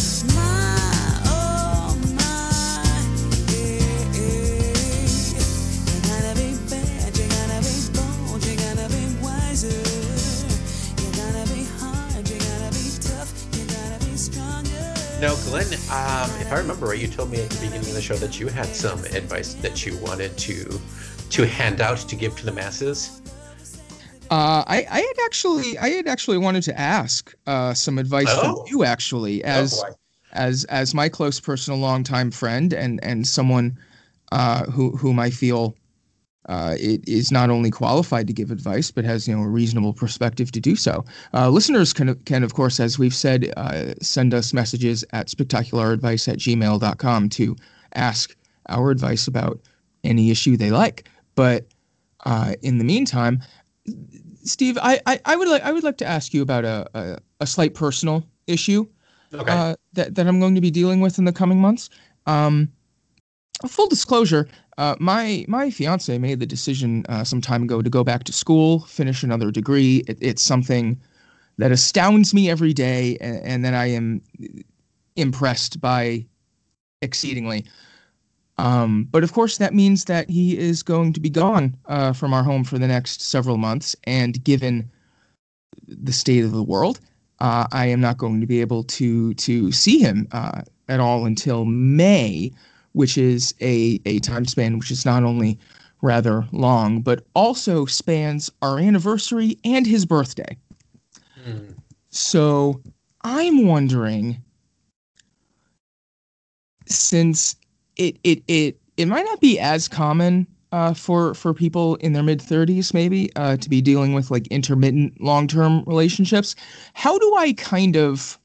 My, oh my, yeah, yeah. You gotta be bad, you gotta be bold, you gotta be wiser. You gotta be hard, you gotta be tough, you gotta be stronger. Now, Glenn, um, if I remember right, you told me at the beginning of the show that you had some advice that you wanted to to hand out to give to the masses. Uh, I, I had actually I had actually wanted to ask uh, some advice Oh. from you actually as oh boy. as as my close personal longtime friend and and someone uh, who whom I feel uh, it is not only qualified to give advice but has, you know, a reasonable perspective to do so. Uh, listeners can can of course, as we've said, uh, send us messages at spectacular-advice at gmail dot com to ask our advice about any issue they like. But uh, in the meantime, Steve, I, I, I would like I would like to ask you about a a, a slight personal issue Okay. uh, that that I'm going to be dealing with in the coming months. Um, full disclosure, uh, my my fiance made the decision uh, some time ago to go back to school, finish another degree. It, it's something that astounds me every day, and, and that I am impressed by exceedingly. Um, but of course, that means that he is going to be gone uh, from our home for the next several months. And given the state of the world, uh, I am not going to be able to to see him uh, at all until May, which is a, a time span which is not only rather long, but also spans our anniversary and his birthday. Hmm. So I'm wondering, since it it it it might not be as common uh, for for people in their mid thirties, maybe uh, to be dealing with like intermittent long term relationships. How do I kind of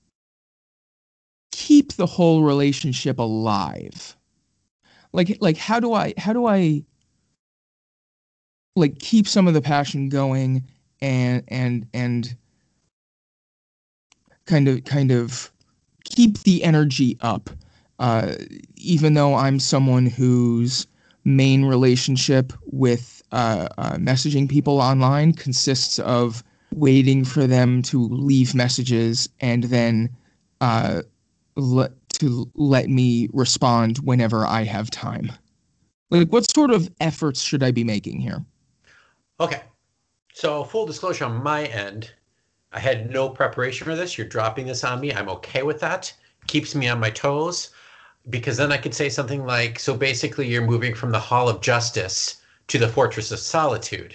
keep the whole relationship alive? Like like how do I how do I like keep some of the passion going and and and kind of kind of keep the energy up, uh, even though I'm someone whose main relationship with uh, uh, messaging people online consists of waiting for them to leave messages and then uh, let to let me respond whenever I have time. Like, what sort of efforts should I be making here? Okay. So full disclosure on my end, I had no preparation for this. You're dropping this on me. I'm okay with that. Keeps me on my toes because then I could say something like, so basically you're moving from the Hall of Justice to the Fortress of Solitude.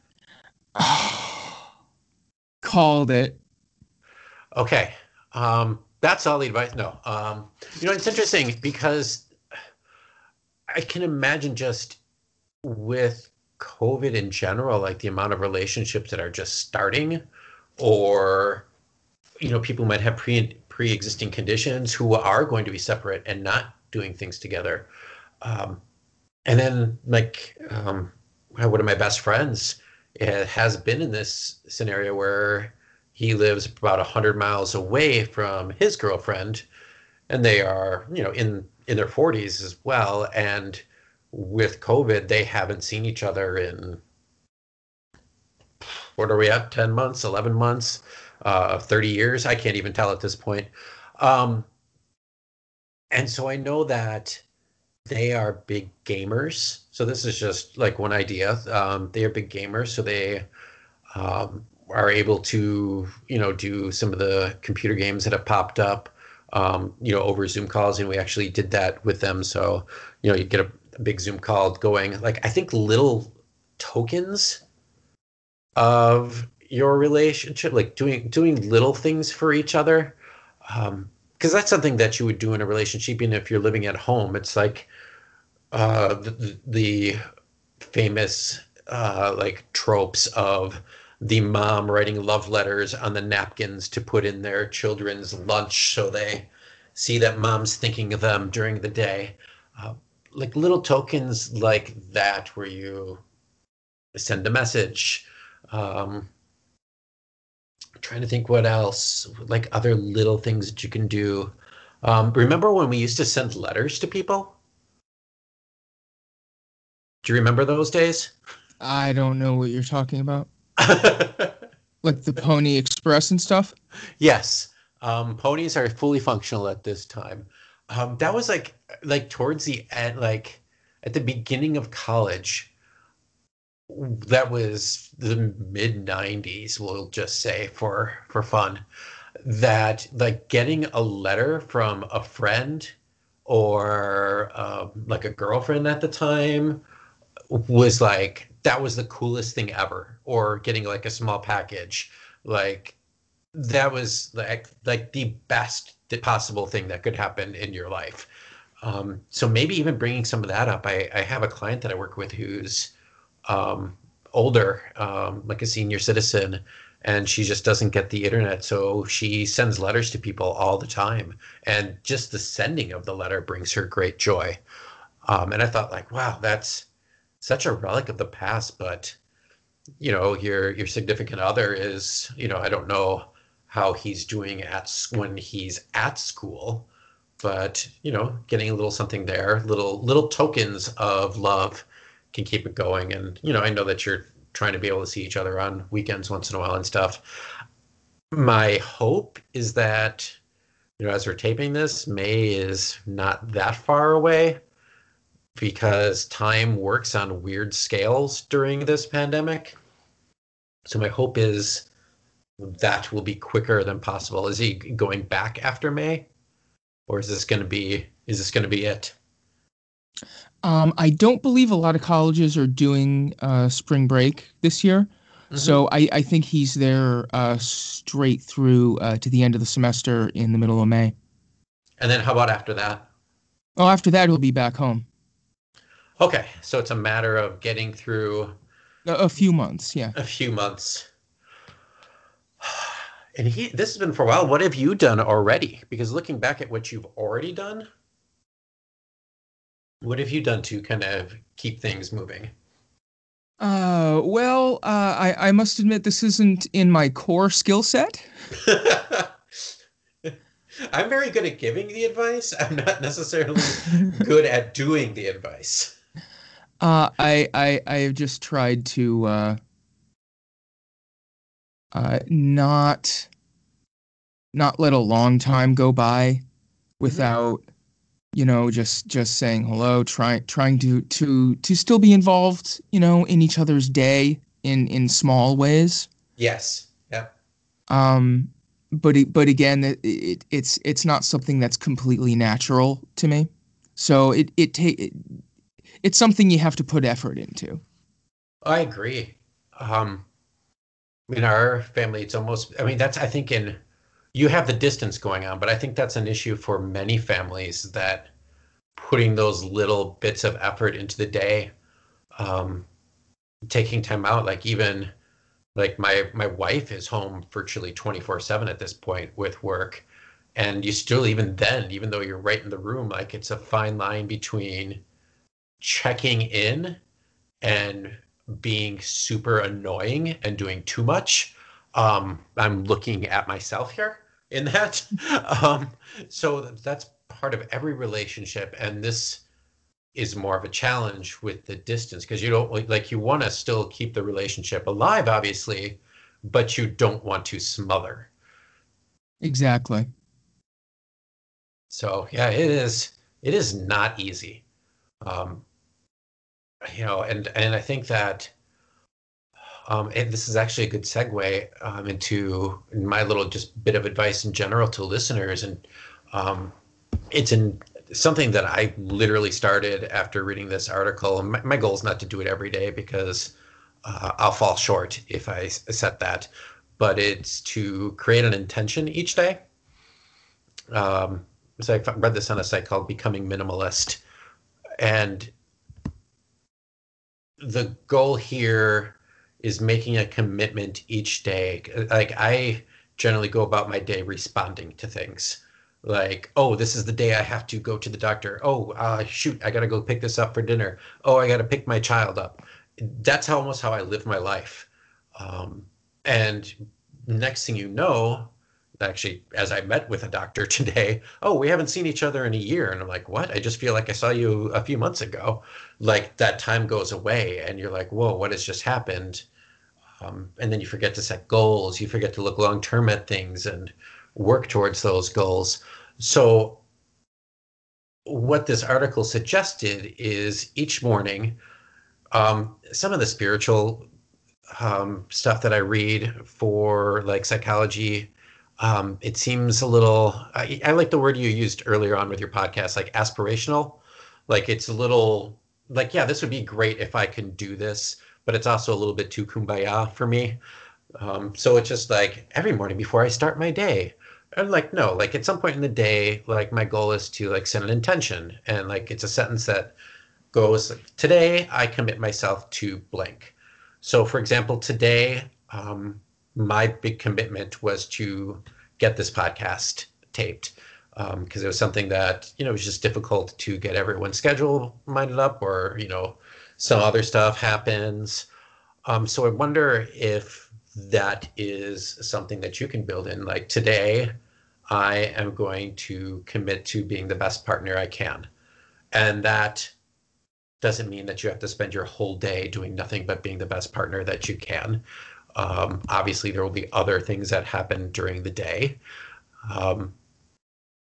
Called it. Okay. Um, that's all the advice. No. Um, you know, it's interesting because I can imagine just with COVID in general, like the amount of relationships that are just starting, or you know, people might have pre pre-existing conditions who are going to be separate and not doing things together. Um, and then, like, um, one of my best friends eh, has been in this scenario where he lives about a hundred miles away from his girlfriend, and they are, you know, in in their forties as well. And with COVID, they haven't seen each other in, what are we at? ten months, eleven months, uh, thirty years. I can't even tell at this point. Um, and so I know that they are big gamers. So this is just like one idea. Um, they are big gamers, so they um, are able to, you know, do some of the computer games that have popped up, um, you know, over Zoom calls, and we actually did that with them. So, you know, you get a, a big Zoom call going. Like I think little tokens of your relationship, like doing doing little things for each other, um, because that's something that you would do in a relationship, even if you're living at home. It's like uh, the, the famous uh, like tropes of the mom writing love letters on the napkins to put in their children's lunch so they see that mom's thinking of them during the day. Uh, like little tokens like that where you send a message. Um, I'm trying to think what else, like other little things that you can do. Um, remember when we used to send letters to people? Do you remember those days? I don't know what you're talking about. Like the Pony Express and stuff? Yes. Um, ponies are fully functional at this time. Um, that was like like towards the end, like at the beginning of college. That was the mid nineties, we'll just say for for fun. That like getting a letter from a friend or um, like a girlfriend at the time was like that was the coolest thing ever. Or getting like a small package, like that was like like the best possible thing that could happen in your life. Um, so maybe even bringing some of that up. I, I have a client that I work with who's um, older, um, like a senior citizen, and she just doesn't get the internet. So she sends letters to people all the time, and just the sending of the letter brings her great joy. Um, and I thought, like, wow, that's such a relic of the past. But you know, your your significant other is, you know, I don't know how he's doing at when he's at school, but you know, getting a little something there, little little tokens of love can keep it going. And you know, I know that you're trying to be able to see each other on weekends once in a while and stuff. My hope is that you know, as we're taping this, May is not that far away because time works on weird scales during this pandemic. So my hope is that will be quicker than possible. Is he going back after May, or is this going to be is this going to be it? Um, I don't believe a lot of colleges are doing uh, spring break this year. Mhm. So I, I think he's there uh, straight through uh, to the end of the semester in the middle of May. And then how about after that? Oh, after that, he'll be back home. Okay, so it's a matter of getting through A, a few months, yeah. a few months. And he this has been for a while. What have you done already? Because looking back at what you've already done, what have you done to kind of keep things moving? Uh, well, uh, I, I must admit this isn't in my core skill set. I'm very good at giving the advice. I'm not necessarily good at doing the advice. Uh, I, I, I have just tried to uh, uh, not not let a long time go by without, you know, just just saying hello, trying trying to to to still be involved, you know, in each other's day in in small ways. Yes. Yep. Um, but it, but again, it, it it's it's not something that's completely natural to me. So it it take it, it's something you have to put effort into. I agree. Um, in our family, it's almost, I mean, that's, I think in, you have the distance going on, but I think that's an issue for many families that putting those little bits of effort into the day, um, taking time out, like even like my, my wife is home virtually twenty-four seven at this point with work. And you still, even then, even though you're right in the room, like it's a fine line between checking in and being super annoying and doing too much. Um, I'm looking at myself here in that. Um, so that's part of every relationship. And this is more of a challenge with the distance because you don't like, like you want to still keep the relationship alive, obviously, but you don't want to smother. Exactly. So yeah, it is, it is not easy. Um, you know, and, and I think that, Um, and this is actually a good segue um, into my little just bit of advice in general to listeners. And um, it's in something that I literally started after reading this article. And my, my goal is not to do it every day because uh, I'll fall short if I s- set that. But it's to create an intention each day. Um, so I read this on a site called Becoming Minimalist. And the goal here is making a commitment each day. Like I generally go about my day responding to things. Like, oh, this is the day I have to go to the doctor. Oh, uh, shoot, I got to go pick this up for dinner. Oh, I got to pick my child up. That's how, almost how I live my life. Um, and next thing you know, actually, as I met with a doctor today, oh, we haven't seen each other in a year. And I'm like, what? I just feel like I saw you a few months ago. Like that time goes away and you're like, whoa, what has just happened? Um, and then you forget to set goals. You forget to look long term at things and work towards those goals. So what this article suggested is each morning, um, some of the spiritual um, stuff that I read for like psychology, um, it seems a little, I, I like the word you used earlier on with your podcast, like aspirational. Like it's a little like, yeah, this would be great if I can do this, but it's also a little bit too kumbaya for me. Um, so it's just like every morning before I start my day, I'm like, no, like at some point in the day, like my goal is to like set an intention. And like it's a sentence that goes, like, today I commit myself to blank. So for example, today, um, my big commitment was to get this podcast taped because um, it was something that, you know, it was just difficult to get everyone's schedule minded up or, you know, some other stuff happens. Um, so I wonder if that is something that you can build in. Like today, I am going to commit to being the best partner I can. And that doesn't mean that you have to spend your whole day doing nothing but being the best partner that you can. Um, obviously, there will be other things that happen during the day. Um,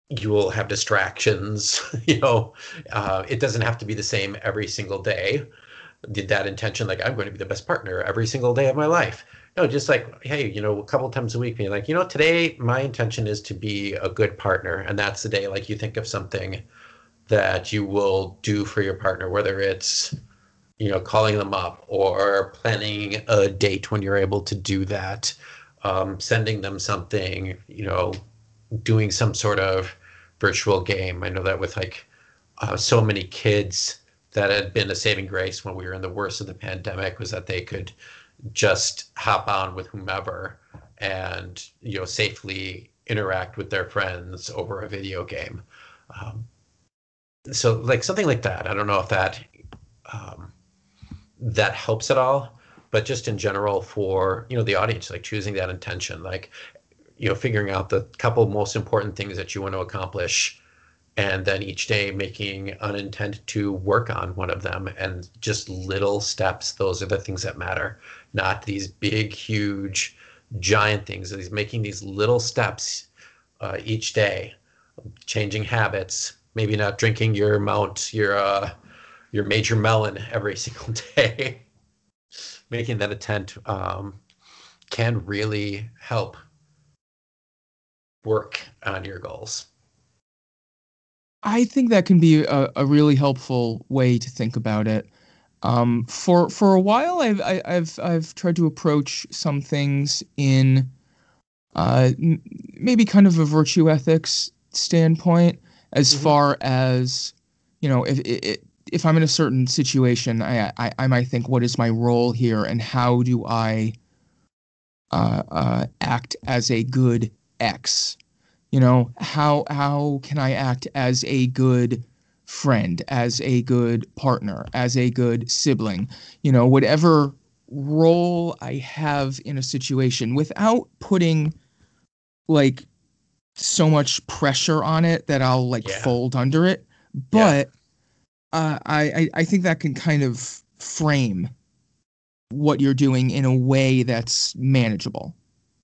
you will have distractions. You know, uh, it doesn't have to be the same every single day. Did that intention, like, I'm going to be the best partner every single day of my life. No, just like, hey, you know, a couple times a week, being like, you know, today my intention is to be a good partner. And that's the day, like, you think of something that you will do for your partner, whether it's, you know, calling them up or planning a date when you're able to do that, um, sending them something, you know, doing some sort of virtual game. I know that with like uh, so many kids, that had been a saving grace when we were in the worst of the pandemic, was that they could just hop on with whomever and, you know, safely interact with their friends over a video game. Um, so like something like that. I don't know if that um, that helps at all, but just in general for, you know, the audience, like choosing that intention, like, you know, figuring out the couple most important things that you want to accomplish, and then each day making an intent to work on one of them, and just little steps. Those are the things that matter, not these big, huge, giant things. These making these little steps uh, each day, changing habits, maybe not drinking your mount, your uh, your major melon every single day. Making that intent um, can really help work on your goals. I think that can be a, a really helpful way to think about it. Um, for for a while, I've I, I've I've tried to approach some things in uh, m- maybe kind of a virtue ethics standpoint, as Mhm. far as, you know, if if, if I'm in a certain situation, I, I I might think, what is my role here, and how do I uh, uh, act as a good X? You know, how how can I act as a good friend, as a good partner, as a good sibling? You know, whatever role I have in a situation, without putting like so much pressure on it that I'll like Yeah. fold under it. Yeah. But uh, I I I think that can kind of frame what you're doing in a way that's manageable.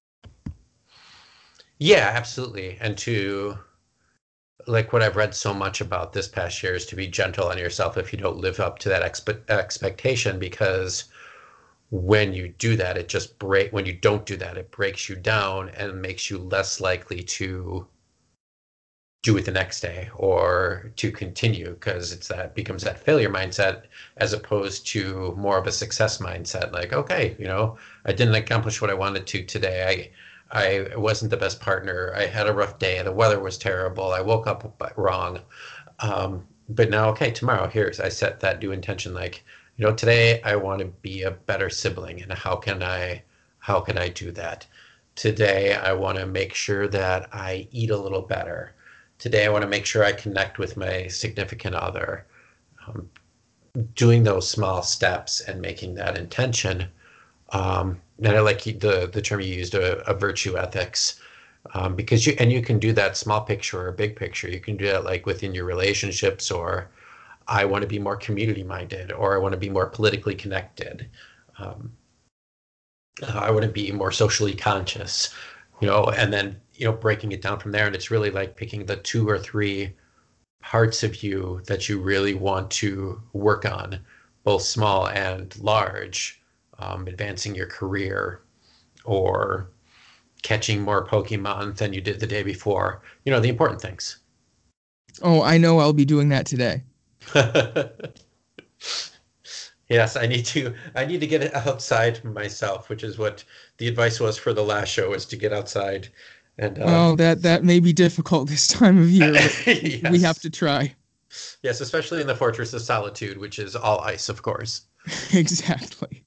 Yeah, absolutely. And to, like, what I've read so much about this past year is to be gentle on yourself if you don't live up to that expe- expectation, because when you do that, it just break when you don't do that, it breaks you down and makes you less likely to do it the next day or to continue, because it's that becomes that failure mindset as opposed to more of a success mindset. Like, okay, you know, I didn't accomplish what I wanted to today. I I wasn't the best partner. I had a rough day. The weather was terrible. I woke up wrong. Um, but now, okay, tomorrow, here's I set that new intention. Like, you know, today I want to be a better sibling, and how can I how can I do that? Today I want to make sure that I eat a little better. Today I want to make sure I connect with my significant other. Um, doing those small steps and making that intention. Um, and I like the the term you used, a, a virtue ethics, um, because you and you can do that small picture or big picture. You can do that like within your relationships, or I want to be more community minded, or I want to be more politically connected. Um, I want to be more socially conscious, you know, and then, you know, breaking it down from there. And it's really like picking the two or three parts of you that you really want to work on, both small and large, um, advancing your career, or catching more Pokemon than you did the day before. You know, the important things. Oh, I know I'll be doing that today. Yes, I need to I need to get outside myself, which is what the advice was for the last show, was to get outside. And uh Well, that that may be difficult this time of year, but we have yes. to try. Yes, especially in the Fortress of Solitude, which is all ice, of course. Exactly.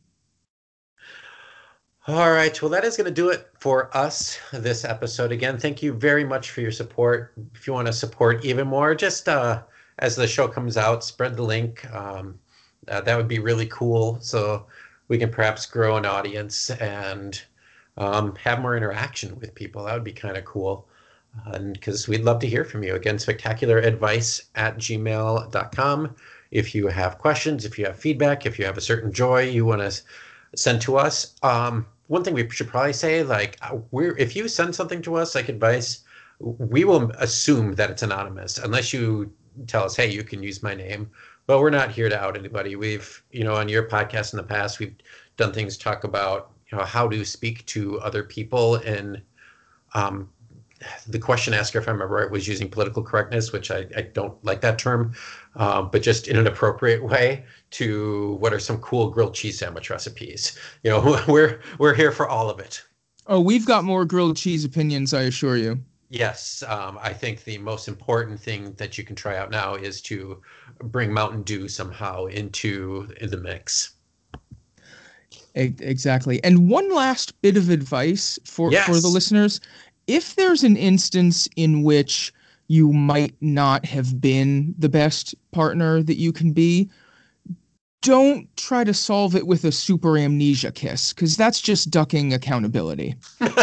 All right, well, that is going to do it for us this episode. Again, thank you very much for your support. If you want to support even more, just uh, as the show comes out, spread the link. Um, uh, that would be really cool. So we can perhaps grow an audience and um, have more interaction with people. That would be kind of cool. And because we'd love to hear from you. Again, spectacularadvice at gmail dot com. If you have questions, if you have feedback, if you have a certain joy you want to send to us. Um, one thing we should probably say, like, uh, we're if you send something to us, like advice, we will assume that it's anonymous unless you tell us, hey, you can use my name. But we're not here to out anybody. We've, you know, on your podcast in the past, we've done things talk about, you know, how to speak to other people. And um, the question asker, if I remember right, was using political correctness, which I, I don't like that term, um, but just in an appropriate way to what are some cool grilled cheese sandwich recipes. You know, we're we're here for all of it. Oh, we've got more grilled cheese opinions, I assure you. Yes, um, I think the most important thing that you can try out now is to bring Mountain Dew somehow into the mix. E- Exactly. And one last bit of advice for, Yes. for the listeners. If there's an instance in which you might not have been the best partner that you can be, don't try to solve it with a super amnesia kiss, because that's just ducking accountability.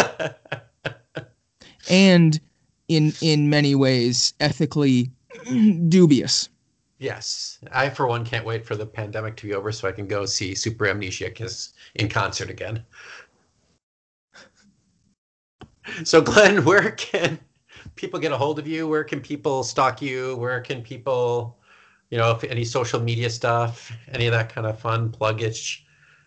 And in in many ways, ethically dubious. Yes, I for one can't wait for the pandemic to be over so I can go see Super Amnesia Kiss in concert again. So Glenn, where can people get a hold of you? Where can people stalk you? Where can people, you know, if any social media stuff, any of that kind of fun pluggish?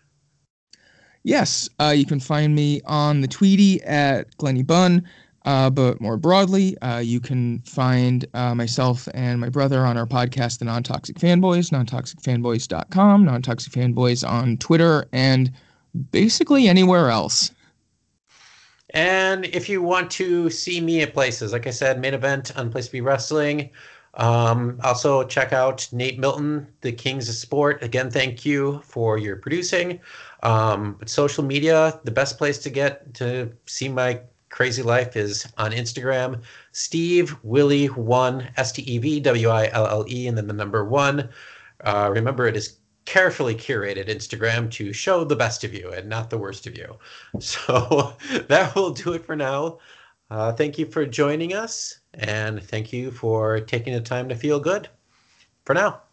Yes, uh, you can find me on the Tweety at Glenny Bunn. Uh, but more broadly, uh, you can find uh, myself and my brother on our podcast, The Non-Toxic Fanboys, non toxic fanboys dot com, Non-Toxic Fanboys on Twitter, and basically anywhere else. And if you want to see me at places, like I said, main event on Place to Be Wrestling. Um, also check out Nate Milton, the Kings of Sport. Again, thank you for your producing. Um, but social media, the best place to get to see my crazy life is on Instagram. Steve Willie one, S T E V W I L L E, and then the number one. Uh, remember, it is carefully curated Instagram to show the best of you and not the worst of you. So that will do it for now. Uh, thank you for joining us, and thank you for taking the time to feel good. For now.